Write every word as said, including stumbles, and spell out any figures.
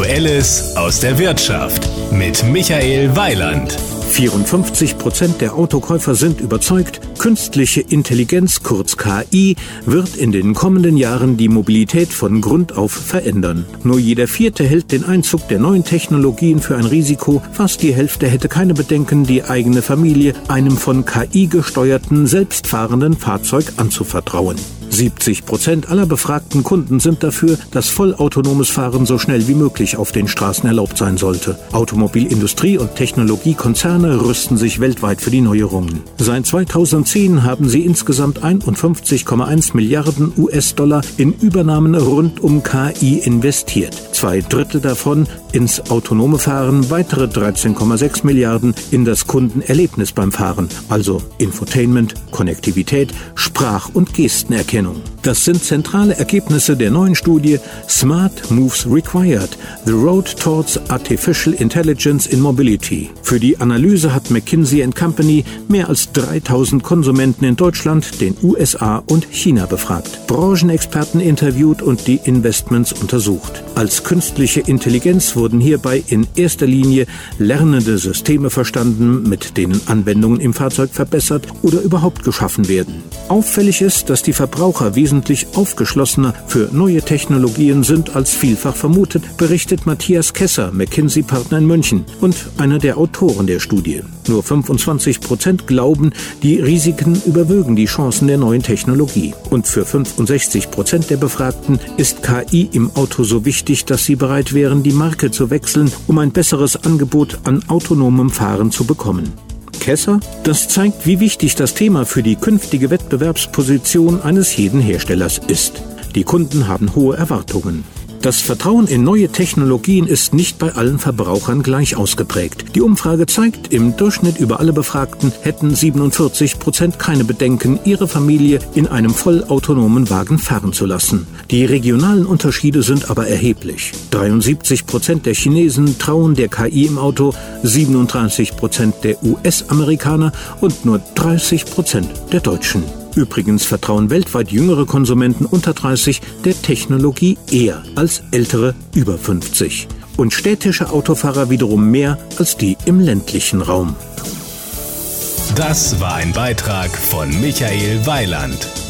Aktuelles aus der Wirtschaft mit Michael Weiland. vierundfünfzig Prozent der Autokäufer sind überzeugt, künstliche Intelligenz, kurz K I, wird in den kommenden Jahren die Mobilität von Grund auf verändern. Nur jeder Vierte hält den Einzug der neuen Technologien für ein Risiko. Fast die Hälfte hätte keine Bedenken, die eigene Familie einem von K I gesteuerten, selbstfahrenden Fahrzeug anzuvertrauen. siebzig Prozent aller befragten Kunden sind dafür, dass vollautonomes Fahren so schnell wie möglich auf den Straßen erlaubt sein sollte. Automobilindustrie und Technologiekonzerne rüsten sich weltweit für die Neuerungen. Seit zweitausendzehn haben sie insgesamt einundfünfzig Komma eins Milliarden U S-Dollar in Übernahmen rund um K I investiert. Zwei Drittel davon ins autonome Fahren, weitere dreizehn Komma sechs Milliarden in das Kundenerlebnis beim Fahren, also Infotainment, Konnektivität, Sprach- und Gestenerkennung. Das sind zentrale Ergebnisse der neuen Studie Smart Moves Required – The Road Towards Artificial Intelligence in Mobility. Für die Analyse hat McKinsey and Company mehr als dreitausend Konsumenten in Deutschland, den U S A und China befragt, Branchenexperten interviewt und die Investments untersucht. Als künstliche Intelligenz wurden hierbei in erster Linie lernende Systeme verstanden, mit denen Anwendungen im Fahrzeug verbessert oder überhaupt geschaffen werden. Auffällig ist, dass die Verbraucher wesentlich aufgeschlossener für neue Technologien sind als vielfach vermutet, berichtet Matthias Kesser, McKinsey-Partner in München und einer der Autoren der Studie. Nur fünfundzwanzig Prozent glauben, die Risiken überwögen die Chancen der neuen Technologie. Und für fünfundsechzig Prozent der Befragten ist K I im Auto so wichtig, dass sie bereit wären, die Marke zu wechseln, um ein besseres Angebot an autonomem Fahren zu bekommen. Kesser, das zeigt, wie wichtig das Thema für die künftige Wettbewerbsposition eines jeden Herstellers ist. Die Kunden haben hohe Erwartungen. Das Vertrauen in neue Technologien ist nicht bei allen Verbrauchern gleich ausgeprägt. Die Umfrage zeigt, im Durchschnitt über alle Befragten hätten siebenundvierzig Prozent keine Bedenken, ihre Familie in einem vollautonomen Wagen fahren zu lassen. Die regionalen Unterschiede sind aber erheblich. dreiundsiebzig Prozent der Chinesen trauen der K I im Auto, siebenunddreißig Prozent der U S-Amerikaner und nur dreißig Prozent der Deutschen. Übrigens vertrauen weltweit jüngere Konsumenten unter dreißig der Technologie eher als ältere über fünfzig. Und städtische Autofahrer wiederum mehr als die im ländlichen Raum. Das war ein Beitrag von Michael Weiland.